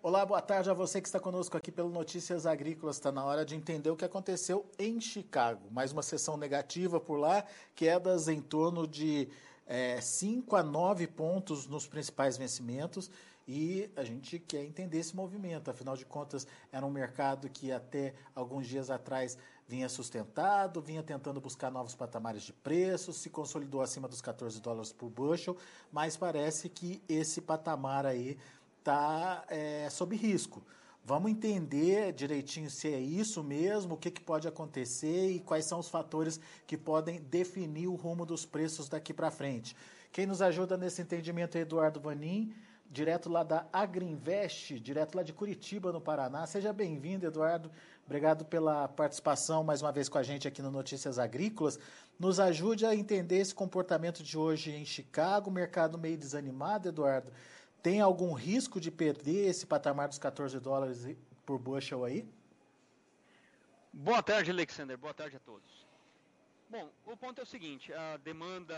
Olá, boa tarde a você que está conosco aqui pelo Notícias Agrícolas. Está na hora de entender o que aconteceu em Chicago. Mais uma sessão negativa por lá, quedas em torno de 5 a 9 pontos nos principais vencimentos. E a gente quer entender esse movimento. Afinal de contas, era um mercado que até alguns dias atrás vinha sustentado, vinha tentando buscar novos patamares de preços, se consolidou acima dos $14 por bushel, mas parece que esse patamar aí está sob risco. Vamos entender direitinho se é isso mesmo, o que pode acontecer e quais são os fatores que podem definir o rumo dos preços daqui para frente. Quem nos ajuda nesse entendimento é Eduardo Vanin, direto lá da Agriinvest, direto lá de Curitiba, no Paraná. Seja bem-vindo, Eduardo. Obrigado pela participação mais uma vez com a gente aqui no Notícias Agrícolas. Nos ajude a entender esse comportamento de hoje em Chicago, mercado meio desanimado, Eduardo. Tem algum risco de perder esse patamar dos $14 por bushel aí? Boa tarde, Alexander. Boa tarde a todos. Bom, o ponto é o seguinte, a demanda,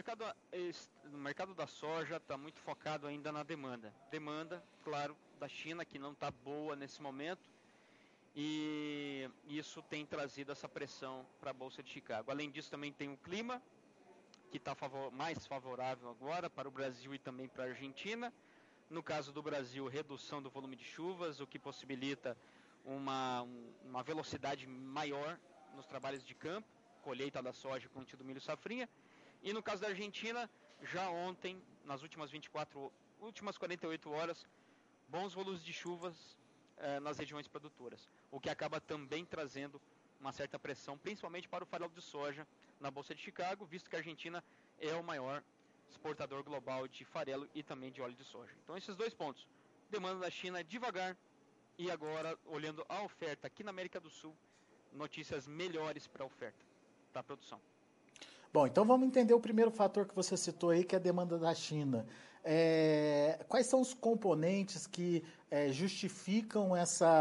o mercado da soja está muito focado ainda na demanda. Demanda, claro, da China, que não está boa nesse momento, e isso tem trazido essa pressão para a Bolsa de Chicago. Além disso, também tem o clima, que está mais favorável agora para o Brasil e também para a Argentina. No caso do Brasil, redução do volume de chuvas, o que possibilita uma velocidade maior nos trabalhos de campo, colheita da soja, plantio do milho e safrinha. E no caso da Argentina, já ontem, nas últimas 48 horas, bons volumes de chuvas nas regiões produtoras, o que acaba também trazendo uma certa pressão, principalmente para o farelo de soja na Bolsa de Chicago, visto que a Argentina é o maior exportador global de farelo e também de óleo de soja. Então esses dois pontos, demanda da China devagar e agora olhando a oferta aqui na América do Sul, notícias melhores para a oferta da produção. Bom, então vamos entender o primeiro fator que você citou aí, que é a demanda da China. Quais são os componentes que justificam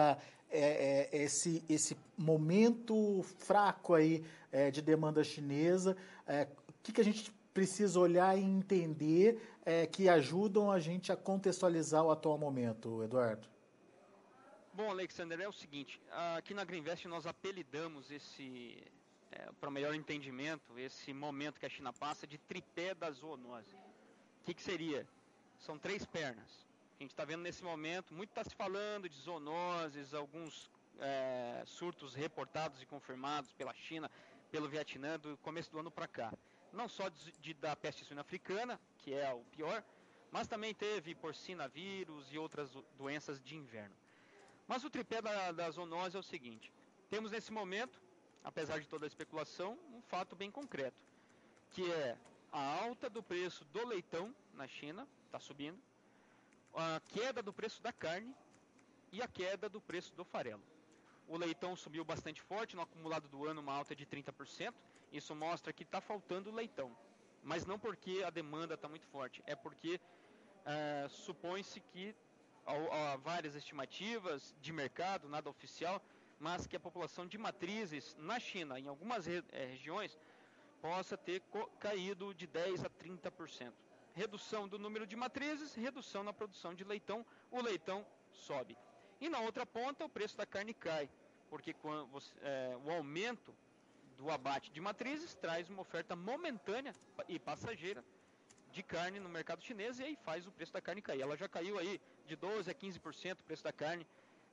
esse momento fraco aí de demanda chinesa? O que a gente precisa olhar e entender que ajudam a gente a contextualizar o atual momento, Eduardo? Bom, Alexander, é o seguinte, aqui na Agriinvest nós apelidamos para melhor entendimento, esse momento que a China passa de tripé da zoonose. O que seria? São 3 pernas. A gente está vendo nesse momento, muito está se falando de zoonoses, alguns surtos reportados e confirmados pela China, pelo Vietnã, do começo do ano para cá. Não só da peste suína africana, que é o pior, mas também teve porcinavírus e outras doenças de inverno. Mas o tripé da zoonose é o seguinte, temos nesse momento, apesar de toda a especulação, um fato bem concreto, que é a alta do preço do leitão na China, está subindo, a queda do preço da carne e a queda do preço do farelo. O leitão subiu bastante forte, no acumulado do ano uma alta de 30%, isso mostra que está faltando leitão, mas não porque a demanda está muito forte, é porque supõe-se que há várias estimativas de mercado, nada oficial, mas que a população de matrizes na China, em algumas regiões, possa ter caído de 10% a 30%. Redução do número de matrizes, redução na produção de leitão, o leitão sobe. E na outra ponta, o preço da carne cai, porque o aumento do abate de matrizes traz uma oferta momentânea e passageira de carne no mercado chinês e aí faz o preço da carne cair. Ela já caiu aí de 12% a 15% o preço da carne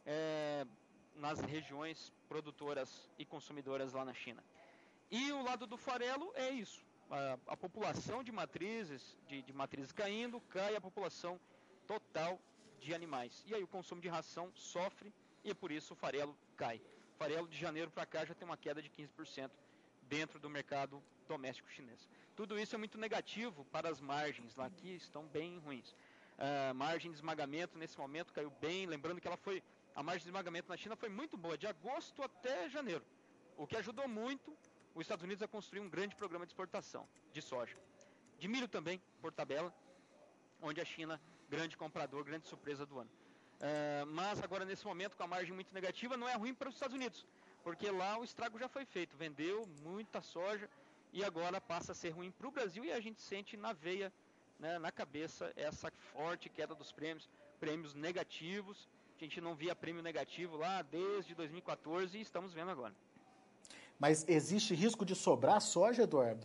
nas regiões produtoras e consumidoras lá na China. E o lado do farelo é isso. A população de matrizes, de matrizes caindo, cai a população total de animais. E aí o consumo de ração sofre e por isso o farelo cai. O farelo de janeiro para cá já tem uma queda de 15% dentro do mercado doméstico chinês. Tudo isso é muito negativo para as margens lá, que estão bem ruins. Margem de esmagamento nesse momento caiu bem, lembrando que a margem de esmagamento na China foi muito boa, de agosto até janeiro, o que ajudou muito os Estados Unidos a construir um grande programa de exportação de soja. De milho também, por tabela, onde a China, grande comprador, grande surpresa do ano. Mas agora nesse momento, com a margem muito negativa, não é ruim para os Estados Unidos, porque lá o estrago já foi feito, vendeu muita soja e agora passa a ser ruim para o Brasil e a gente sente na veia, né, na cabeça, essa forte queda dos prêmios negativos A gente não via prêmio negativo lá desde 2014 e estamos vendo agora. Mas existe risco de sobrar soja, Eduardo?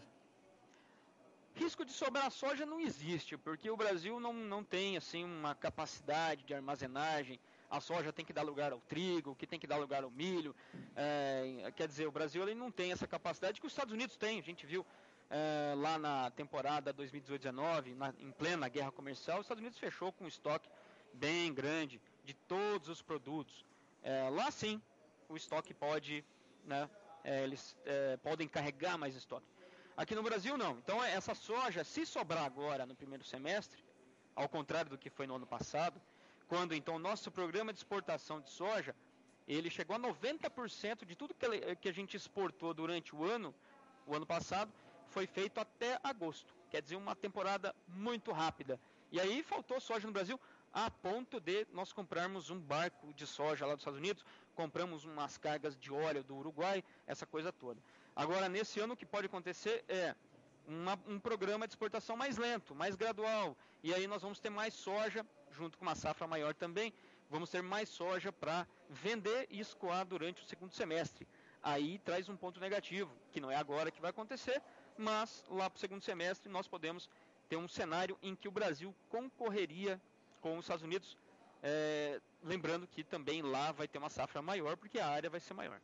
Risco de sobrar soja não existe, porque o Brasil não tem assim uma capacidade de armazenagem. A soja tem que dar lugar ao trigo, que tem que dar lugar ao milho. Quer dizer, o Brasil ele não tem essa capacidade que os Estados Unidos têm. A gente viu lá na temporada 2018-19, em plena guerra comercial, os Estados Unidos fechou com um estoque bem grande de todos os produtos. Lá sim, o estoque pode, né, eles podem carregar mais estoque. Aqui no Brasil não. Então essa soja, se sobrar agora no primeiro semestre, ao contrário do que foi no ano passado, quando então o nosso programa de exportação de soja, ele chegou a 90% de tudo que a gente exportou durante o ano passado, foi feito até agosto. Quer dizer, uma temporada muito rápida. E aí faltou soja no Brasil a ponto de nós comprarmos um barco de soja lá dos Estados Unidos, compramos umas cargas de óleo do Uruguai, essa coisa toda. Agora, nesse ano, o que pode acontecer é um programa de exportação mais lento, mais gradual. E aí nós vamos ter mais soja, junto com uma safra maior também, vamos ter mais soja para vender e escoar durante o segundo semestre. Aí traz um ponto negativo, que não é agora que vai acontecer, mas lá para o segundo semestre nós podemos ter um cenário em que o Brasil concorreria com os Estados Unidos, lembrando que também lá vai ter uma safra maior, porque a área vai ser maior.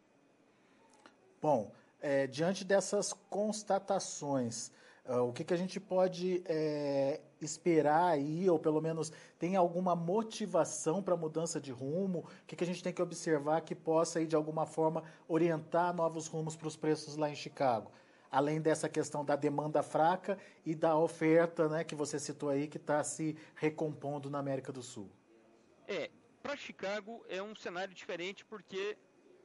Bom, diante dessas constatações, o que a gente pode esperar aí, ou pelo menos tem alguma motivação para mudança de rumo? O que a gente tem que observar que possa aí, de alguma forma, orientar novos rumos para os preços lá em Chicago? Além dessa questão da demanda fraca e da oferta, né, que você citou aí, que está se recompondo na América do Sul. Para Chicago é um cenário diferente porque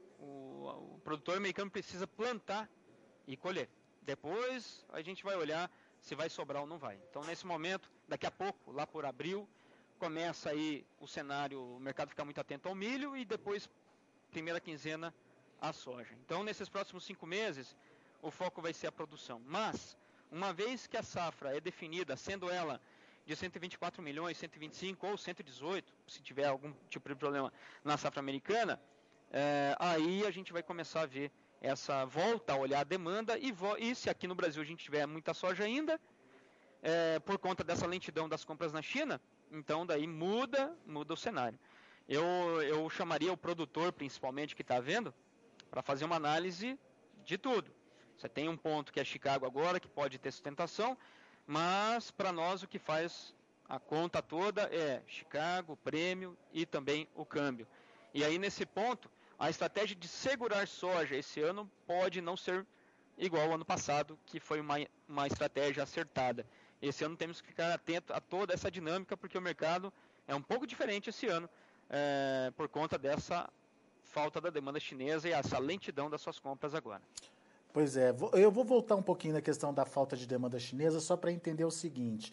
o produtor americano precisa plantar e colher. Depois a gente vai olhar se vai sobrar ou não vai. Então, nesse momento, daqui a pouco, lá por abril, começa aí o cenário, o mercado fica muito atento ao milho e depois, primeira quinzena, a soja. Então, nesses próximos 5 meses, o foco vai ser a produção. Mas, uma vez que a safra é definida, sendo ela de 124 milhões, 125 ou 118, se tiver algum tipo de problema na safra americana, aí a gente vai começar a ver essa volta a olhar a demanda e se aqui no Brasil a gente tiver muita soja ainda, por conta dessa lentidão das compras na China, então daí muda o cenário. Eu chamaria o produtor, principalmente, que está vendo, para fazer uma análise de tudo. Você tem um ponto que é Chicago agora, que pode ter sustentação, mas para nós o que faz a conta toda é Chicago, prêmio e também o câmbio. E aí nesse ponto, a estratégia de segurar soja esse ano pode não ser igual ao ano passado, que foi uma estratégia acertada. Esse ano temos que ficar atento a toda essa dinâmica, porque o mercado é um pouco diferente esse ano, por conta dessa falta da demanda chinesa e essa lentidão das suas compras agora. Pois é, eu vou voltar um pouquinho na questão da falta de demanda chinesa, só para entender o seguinte.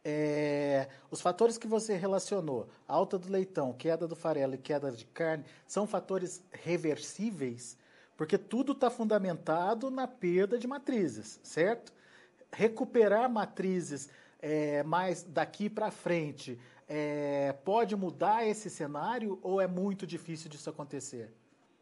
Os fatores que você relacionou, alta do leitão, queda do farelo e queda de carne, são fatores reversíveis? Porque tudo está fundamentado na perda de matrizes, certo? Recuperar matrizes mais daqui para frente pode mudar esse cenário ou é muito difícil disso acontecer?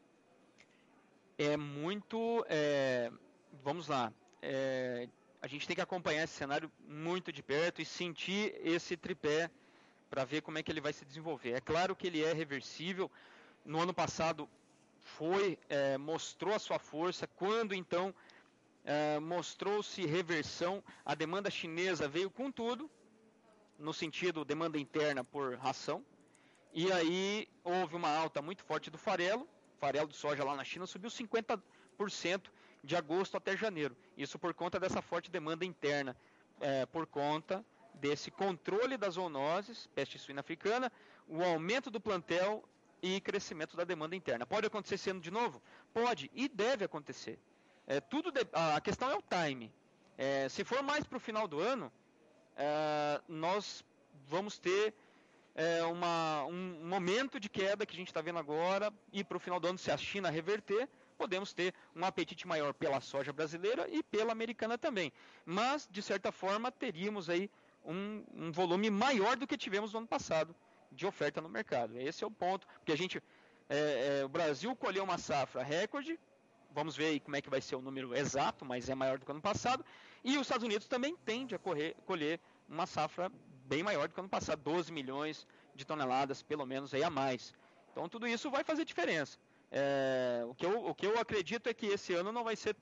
Vamos lá, a gente tem que acompanhar esse cenário muito de perto e sentir esse tripé para ver como é que ele vai se desenvolver. É claro que ele é reversível. No ano passado mostrou a sua força, quando então mostrou-se reversão, a demanda chinesa veio com tudo, no sentido demanda interna por ração, e aí houve uma alta muito forte do farelo de soja lá na China subiu 50% de agosto até janeiro. Isso por conta dessa forte demanda interna, por conta desse controle das zoonoses, peste suína africana, o aumento do plantel e crescimento da demanda interna. Pode acontecer esse ano de novo? Pode e deve acontecer. A questão é o time. Se for mais para o final do ano, nós vamos ter um momento de queda que a gente está vendo agora, e para o final do ano, se a China reverter, podemos ter um apetite maior pela soja brasileira e pela americana também. Mas, de certa forma, teríamos aí um volume maior do que tivemos no ano passado, de oferta no mercado. Esse é o ponto, porque o Brasil colheu uma safra recorde, vamos ver aí como é que vai ser o número exato, mas é maior do que o ano passado, e os Estados Unidos também tende a colher uma safra bem maior do que o ano passado, 12 milhões de toneladas, pelo menos, aí a mais. Então tudo isso vai fazer diferença. O que eu acredito é que esse ano não vai ser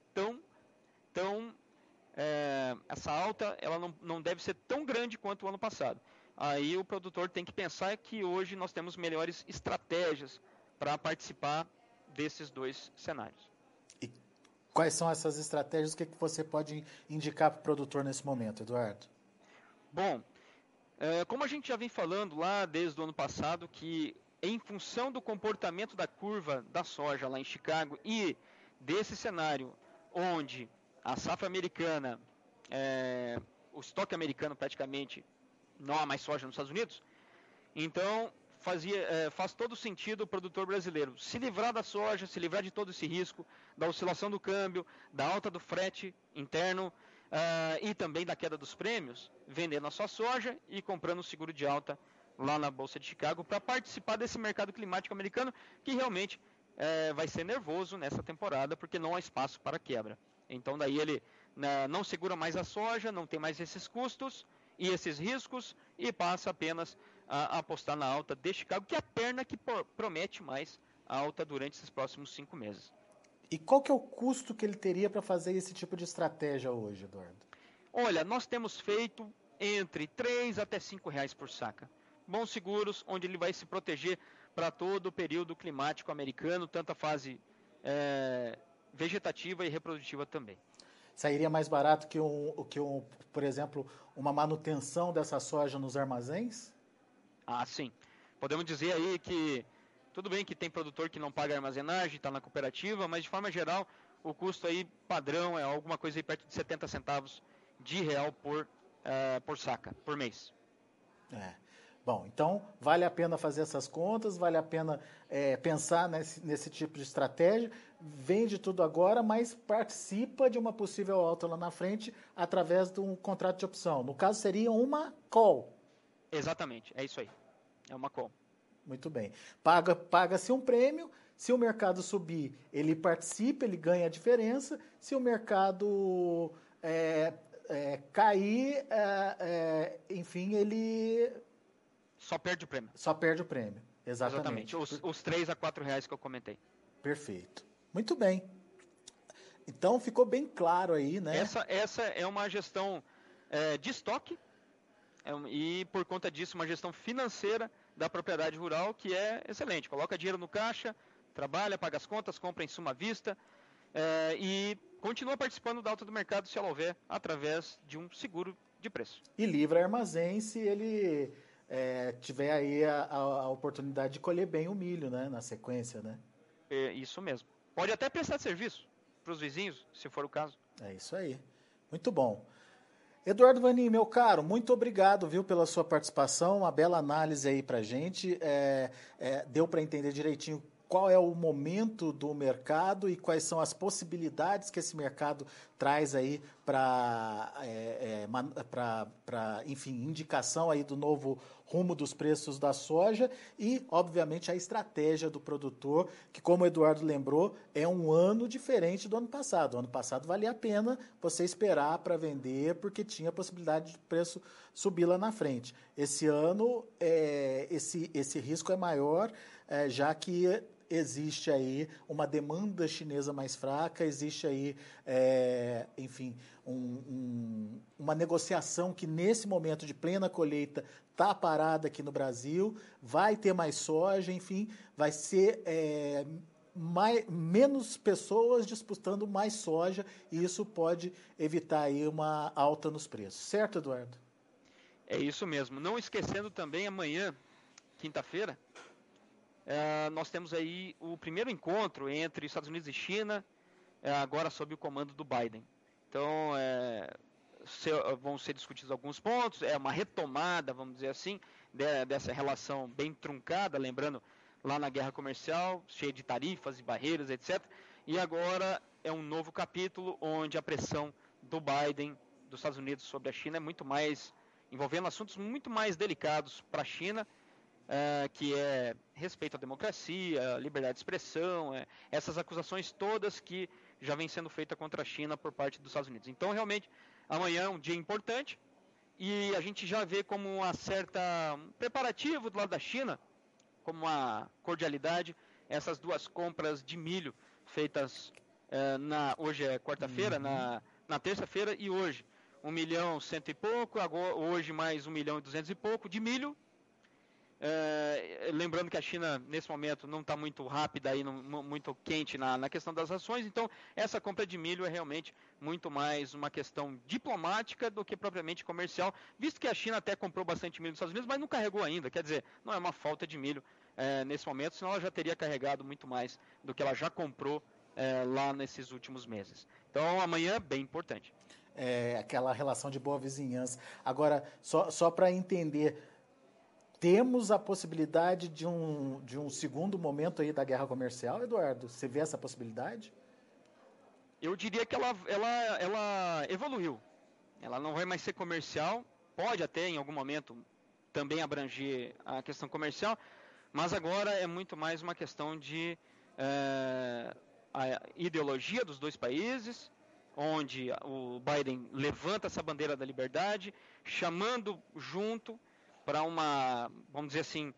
essa alta ela não deve ser tão grande quanto o ano passado. Aí o produtor tem que pensar que hoje nós temos melhores estratégias para participar desses dois cenários. E quais são essas estratégias? O que você pode indicar para o produtor nesse momento, Eduardo? Bom, como a gente já vem falando lá desde o ano passado, que em função do comportamento da curva da soja lá em Chicago e desse cenário onde a safra americana, o estoque americano praticamente não há mais soja nos Estados Unidos, então faz todo sentido o produtor brasileiro se livrar da soja, se livrar de todo esse risco, da oscilação do câmbio, da alta do frete interno e também da queda dos prêmios, vendendo a sua soja e comprando o seguro de alta lá na Bolsa de Chicago para participar desse mercado climático americano que realmente vai ser nervoso nessa temporada porque não há espaço para quebra. Então daí ele não segura mais a soja, não tem mais esses custos e esses riscos e passa apenas a apostar na alta de Chicago, que é a perna que promete mais alta durante esses próximos 5 meses. E qual que é o custo que ele teria para fazer esse tipo de estratégia hoje, Eduardo? Olha, nós temos feito entre 3 até 5 reais por saca. Bons seguros, onde ele vai se proteger para todo o período climático americano, tanto a fase vegetativa e reprodutiva também. Sairia mais barato que por exemplo, uma manutenção dessa soja nos armazéns? Ah, sim. Podemos dizer aí que tudo bem que tem produtor que não paga armazenagem, está na cooperativa, mas de forma geral o custo aí padrão é alguma coisa aí perto de 70 centavos de real por saca, por mês. Bom, então vale a pena fazer essas contas, vale a pena pensar nesse tipo de estratégia, vende tudo agora, mas participa de uma possível alta lá na frente através de um contrato de opção. No caso, seria uma call. Exatamente, é isso aí. É uma call. Muito bem. Paga-se um prêmio, se o mercado subir, ele participa, ele ganha a diferença. Se o mercado cair, enfim, ele... Só perde o prêmio. Só perde o prêmio, exatamente. Os 3 a 4 reais que eu comentei. Perfeito. Muito bem. Então ficou bem claro aí, né? Essa é uma gestão de estoque e por conta disso uma gestão financeira da propriedade rural que é excelente. Coloca dinheiro no caixa, trabalha, paga as contas, compra em suma vista e continua participando da alta do mercado se ela houver através de um seguro de preço. E livra armazém se ele tiver aí a oportunidade de colher bem o milho, né? Na sequência, né? Isso mesmo. Pode até prestar serviço para os vizinhos, se for o caso. É isso aí. Muito bom. Eduardo Vanim, meu caro, muito obrigado, viu, pela sua participação, uma bela análise aí pra gente, deu para entender direitinho qual é o momento do mercado e quais são as possibilidades que esse mercado traz aí para, enfim, indicação aí do novo rumo dos preços da soja e, obviamente, a estratégia do produtor, que, como o Eduardo lembrou, é um ano diferente do ano passado. O ano passado valia a pena você esperar para vender porque tinha a possibilidade de preço subir lá na frente. Esse ano, esse risco é maior, já que existe aí uma demanda chinesa mais fraca, existe aí, enfim, uma negociação que nesse momento de plena colheita está parada aqui no Brasil, vai ter mais soja, enfim, vai ser menos pessoas disputando mais soja e isso pode evitar aí uma alta nos preços. Certo, Eduardo? É isso mesmo. Não esquecendo também, amanhã, quinta-feira, nós temos aí o primeiro encontro entre Estados Unidos e China, agora sob o comando do Biden. Então, vão ser discutidos alguns pontos, é uma retomada, vamos dizer assim, dessa relação bem truncada, lembrando lá na guerra comercial, cheia de tarifas e barreiras, etc. E agora é um novo capítulo onde a pressão do Biden, dos Estados Unidos sobre a China é muito mais, envolvendo assuntos muito mais delicados para a China, que é respeito à democracia, liberdade de expressão, essas acusações todas que já vêm sendo feitas contra a China por parte dos Estados Unidos. Então, realmente, amanhã é um dia importante e a gente já vê como uma certa preparativo do lado da China, como uma cordialidade, essas duas compras de milho feitas hoje é quarta-feira, na terça-feira e hoje. 1.100.000 e pouco, agora, hoje mais 1.200.000 e pouco de milho. Lembrando que a China, nesse momento, não está muito rápida, aí, muito quente na questão das ações, então essa compra de milho é realmente muito mais uma questão diplomática do que propriamente comercial, visto que a China até comprou bastante milho nos Estados Unidos, mas não carregou ainda, quer dizer, não é uma falta de milho nesse momento, senão ela já teria carregado muito mais do que ela já comprou lá nesses últimos meses. Então amanhã é bem importante. Aquela relação de boa vizinhança. Agora, só para entender, temos a possibilidade de um segundo momento aí da guerra comercial, Eduardo? Você vê essa possibilidade? Eu diria que ela evoluiu. Ela não vai mais ser comercial, pode até em algum momento também abranger a questão comercial, mas agora é muito mais uma questão de a ideologia dos dois países, onde o Biden levanta essa bandeira da liberdade, chamando junto para vamos dizer assim,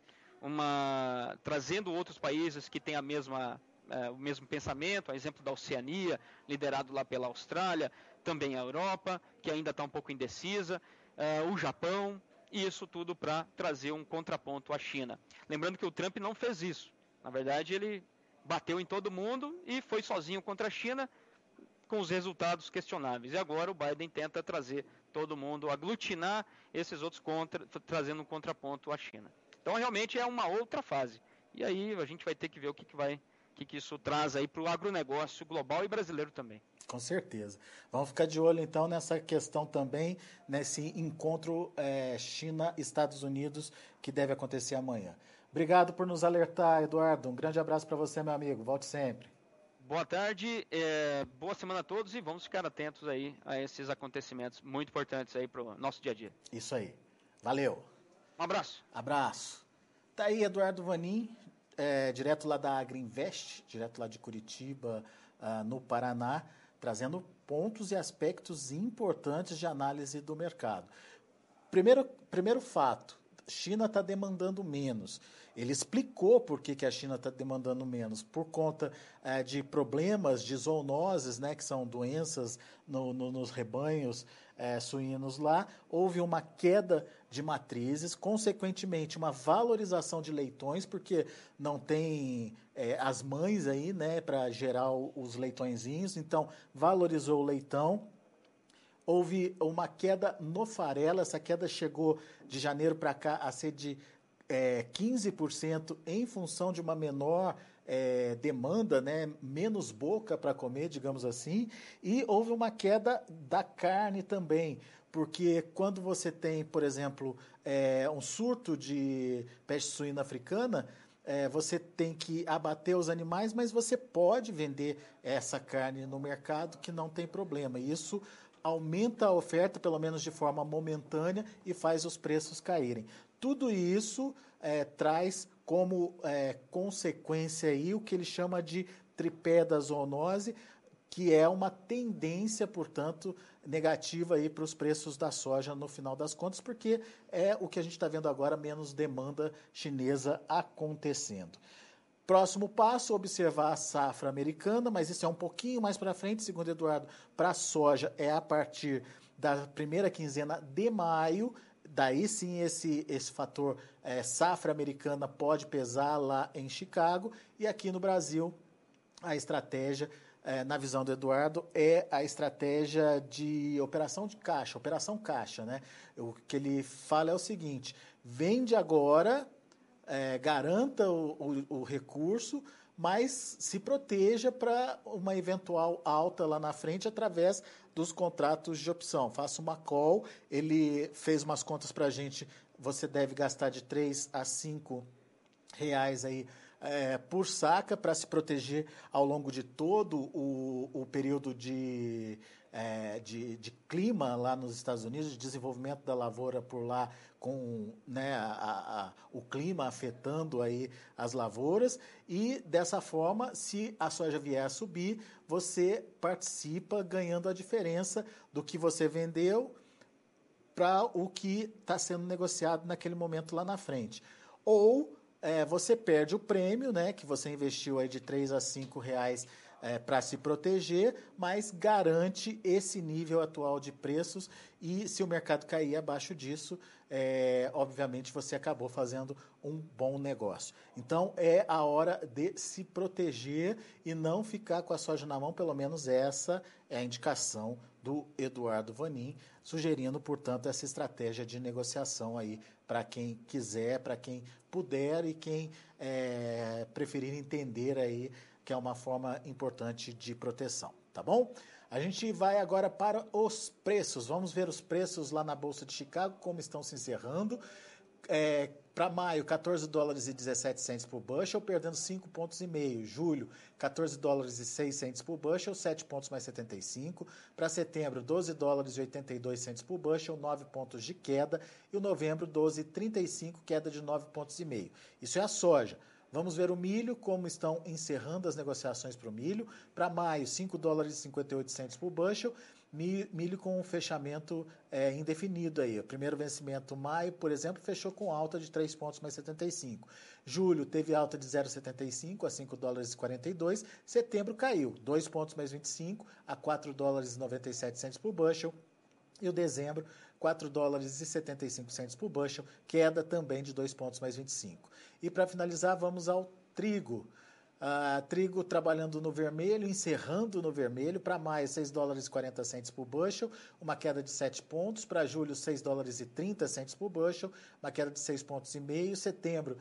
trazendo outros países que têm o mesmo pensamento, a exemplo da Oceania, liderado lá pela Austrália, também a Europa, que ainda está um pouco indecisa, o Japão, e isso tudo para trazer um contraponto à China. Lembrando que o Trump não fez isso. Na verdade, ele bateu em todo mundo e foi sozinho contra a China, com os resultados questionáveis. E agora o Biden tenta trazer todo mundo, aglutinar esses outros trazendo um contraponto à China. Então, realmente é uma outra fase. E aí a gente vai ter que ver o que isso traz aí para o agronegócio global e brasileiro também. Com certeza. Vamos ficar de olho, então, nessa questão também, nesse encontro China-Estados Unidos, que deve acontecer amanhã. Obrigado por nos alertar, Eduardo. Um grande abraço para você, meu amigo. Volte sempre. Boa tarde, boa semana a todos e vamos ficar atentos aí a esses acontecimentos muito importantes aí para o nosso dia a dia. Isso aí. Valeu. Um abraço. Abraço. Tá aí Eduardo Vanin, direto lá da Agriinvest, direto lá de Curitiba, no Paraná, trazendo pontos e aspectos importantes de análise do mercado. Primeiro fato, China está demandando menos. Ele explicou por que a China está demandando menos, por conta de problemas de zoonoses, né, que são doenças nos rebanhos suínos lá. Houve uma queda de matrizes, consequentemente uma valorização de leitões, porque não tem as mães aí, né, para gerar os leitõezinhos, então valorizou o leitão. Houve uma queda no farelo, essa queda chegou de janeiro para cá a ser de 15% em função de uma menor demanda, né, menos boca para comer, digamos assim, e houve uma queda da carne também, porque quando você tem, por exemplo, um surto de peste suína africana, você tem que abater os animais, mas você pode vender essa carne no mercado que não tem problema. Isso aumenta a oferta, pelo menos de forma momentânea, e faz os preços caírem. Tudo isso traz como consequência aí o que ele chama de tripé da zoonose, que é uma tendência, portanto, negativa aí para os preços da soja no final das contas, porque é o que a gente está vendo agora, menos demanda chinesa acontecendo. Próximo passo, observar a safra americana, mas isso é um pouquinho mais para frente, segundo Eduardo, para a soja é a partir da primeira quinzena de maio. Daí sim esse fator safra americana pode pesar lá em Chicago, e aqui no Brasil a estratégia, na visão do Eduardo, é a estratégia de operação caixa, né? O que ele fala é o seguinte: vende agora, garanta o recurso, mas se proteja para uma eventual alta lá na frente através dos contratos de opção. Faça uma call, ele fez umas contas para a gente, você deve gastar de 3 a 5 reais aí por saca para se proteger ao longo de todo o período de clima lá nos Estados Unidos, de desenvolvimento da lavoura por lá, com, né, o clima afetando aí as lavouras, e dessa forma, se a soja vier a subir, você participa ganhando a diferença do que você vendeu para o que está sendo negociado naquele momento lá na frente. Ou você perde o prêmio, né, que você investiu aí de R$3 a R$5 para se proteger, mas garante esse nível atual de preços, e se o mercado cair abaixo disso, obviamente você acabou fazendo um bom negócio. Então é a hora de se proteger e não ficar com a soja na mão, pelo menos essa é a indicação do Eduardo Vanin, sugerindo, portanto, essa estratégia de negociação aí para quem quiser, para quem puder e quem preferir entender aí que é uma forma importante de proteção, tá bom? A gente vai agora para os preços. Vamos ver os preços lá na Bolsa de Chicago, como estão se encerrando. Para maio, $14,17 por bushel, perdendo 5,5 pontos. Julho, $14,06 por bushel, 7 pontos mais 75. Para setembro, $12,82 por bushel, 9 pontos de queda. E o novembro, $12,35, queda de 9,5 pontos. Isso é a soja. Vamos ver o milho, como estão encerrando as negociações para o milho. Para maio, $5,58 por bushel, milho com um fechamento indefinido aí. O primeiro vencimento, maio, por exemplo, fechou com alta de 3 pontos mais 75. Julho teve alta de 0,75 a $5,42. Setembro caiu, 2 pontos mais 25 a $4,97 por bushel. E o dezembro, $4,75 por bushel, queda também de 2 pontos mais 25. E para finalizar, vamos ao trigo. Trigo trabalhando no vermelho, encerrando no vermelho. Para maio, $6,40 por bushel, uma queda de 7 pontos. Para julho, $6,30 por bushel, uma queda de 6,5 pontos. Setembro,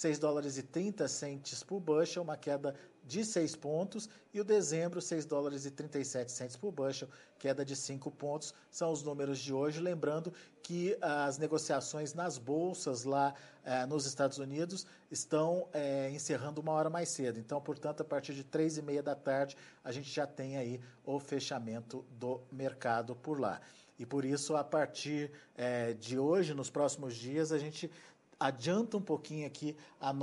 $6,30 por bushel, uma queda de 6 pontos. E o dezembro, $6,37 por bushel, queda de 5 pontos. São os números de hoje. Lembrando que as negociações nas bolsas lá nos Estados Unidos estão encerrando uma hora mais cedo. Então, portanto, a partir de 3h30 da tarde, a gente já tem aí o fechamento do mercado por lá. E por isso, a partir de hoje, nos próximos dias, a gente adianta um pouquinho aqui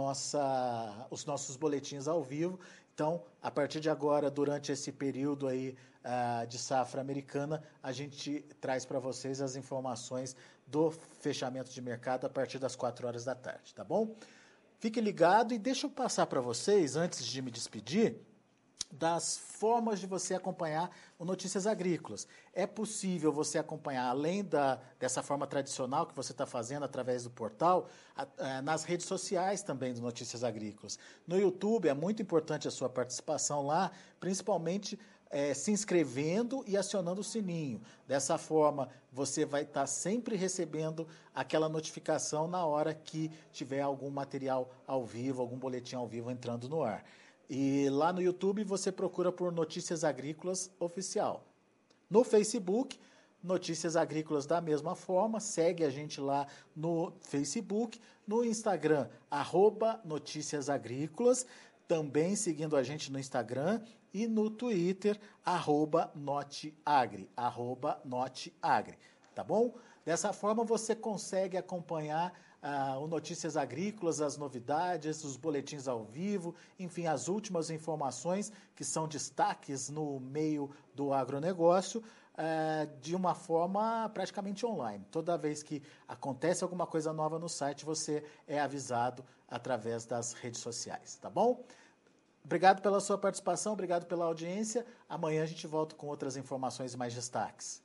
os nossos boletins ao vivo. Então, a partir de agora, durante esse período aí de safra americana, a gente traz para vocês as informações do fechamento de mercado a partir das 4 horas da tarde, tá bom? Fique ligado e deixa eu passar para vocês, antes de me despedir, das formas de você acompanhar o Notícias Agrícolas. É possível você acompanhar, além dessa forma tradicional que você está fazendo através do portal, nas redes sociais também do Notícias Agrícolas. No YouTube é muito importante a sua participação lá, principalmente se inscrevendo e acionando o sininho. Dessa forma, você vai estar sempre recebendo aquela notificação na hora que tiver algum material ao vivo, algum boletim ao vivo entrando no ar. E lá no YouTube você procura por Notícias Agrícolas Oficial. No Facebook, Notícias Agrícolas da mesma forma, segue a gente lá no Facebook. No Instagram, @Notícias Agrícolas, também seguindo a gente no Instagram. E no Twitter, @Noteagri, @Noteagri, tá bom? Dessa forma você consegue acompanhar o Notícias Agrícolas, as novidades, os boletins ao vivo, enfim, as últimas informações que são destaques no meio do agronegócio, de uma forma praticamente online. Toda vez que acontece alguma coisa nova no site, você é avisado através das redes sociais, tá bom? Obrigado pela sua participação, obrigado pela audiência. Amanhã a gente volta com outras informações e mais destaques.